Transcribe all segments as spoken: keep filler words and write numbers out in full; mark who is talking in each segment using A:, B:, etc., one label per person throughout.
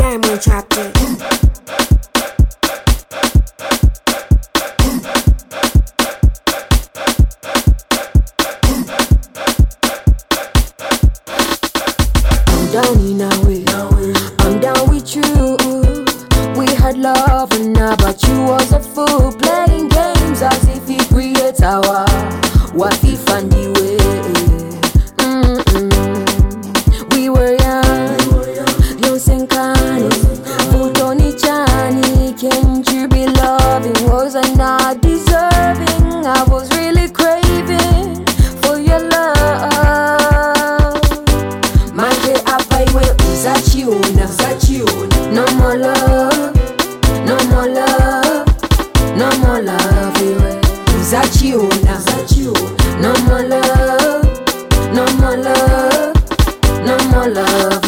A: Diamond chapter. I'm down in a way, I'm down with you. We had love and now, but you was a fool, playing games as if he creates our what he found the way. Mm-mm. We were young, young Senkani, Futoni Chani. Can't you be loving? Was I not deserving? I was really craving for your love. My day up, I will that you, now that you. No more love, no more love, no more love. Is that you, now that you. No more love, no more love, no more love.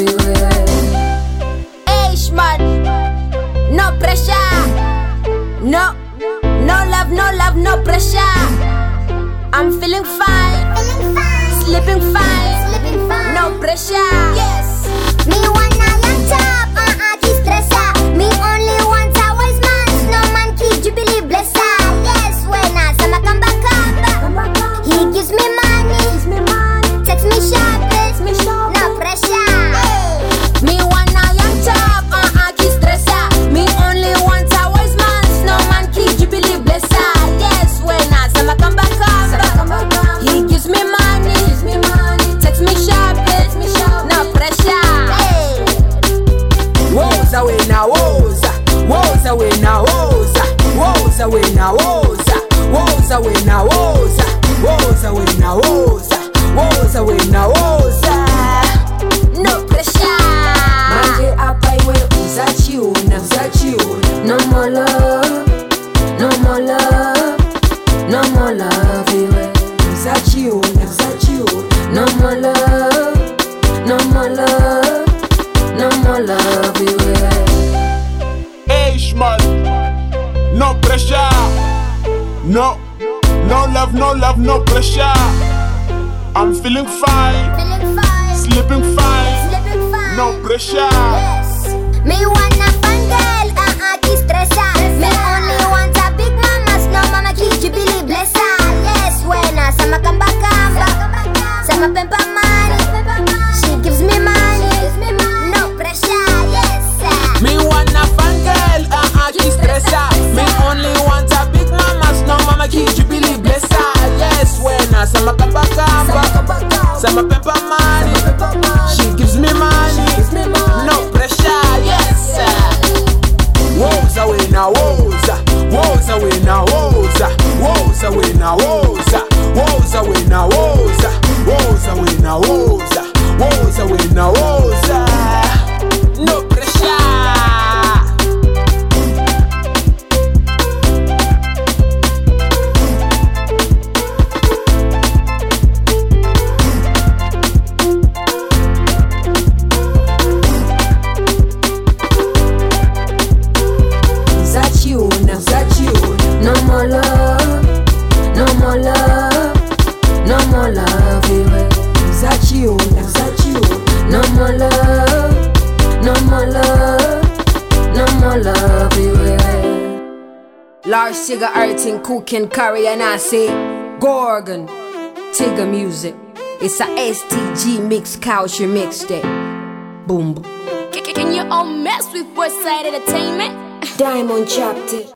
B: Hey, Shmad, no pressure. No, no love, no love, no pressure. I'm feeling fine,
C: Feeling fine,
B: sleeping fine,
C: sleeping fine.
B: no pressure.
C: Yes. Me wanna young top, uh-uh, keep stressa. Me only want a wise man, no man keep you believe blessa. Yes, when I say I come back up, he gives me money, text me sharp, no pressure.
B: Me wanna young top, uh-uh, keep stressa. Me only want a wise man, no man keep you believe blessa. Yes, when I say I come back up, he gives me money, text me sharp, no pressure.
A: Woes away now, woes, woes away now, woes, woes away now, woes, woes away now, woes, woes away now, woes, woes away now, woes.
B: No pressure.
A: Monday up, I will that you, now that you. No more love, no more love, no more love. That you, now that you. No more love, no more love, no more love.
D: Hey, Shmad, no pressure. No, no love, no love, no pressure. I'm feeling fine,
C: Feeling fine,
D: sleeping fine,
C: sleeping fine.
D: no pressure.
C: Yes. Me wanna fun girl, uh-uh, keep stressa. Me only want a big mama, no mama keep you believe blessa. Yes, when I say I come back up, say my pamper money, she gives me money, no pressure. Yes.
E: Me wanna fan girl, uh-uh, keep stressa. Me only want a big mama, no mama keep you believe blessa. Yes, when I say my kamba kamba, say my pepper money, she gives me money, no pressure. Yes.
A: Woes away now, woes, woes away now, woes, woes away now, woes, woes away now, woes, woes away now, woes, woes away now, woes.
E: No pressure.
A: That you, now that you. No more love, no more love, no more love. That you, now that you. No more love, no more love, no more love. Large cigar earthing, cooking, curry, and I say Gorgon, Tigger music. It's a S T G mix, couch mix day. Boom, boom.
B: Can you all mess with Westside Entertainment?
A: Diamond chapter.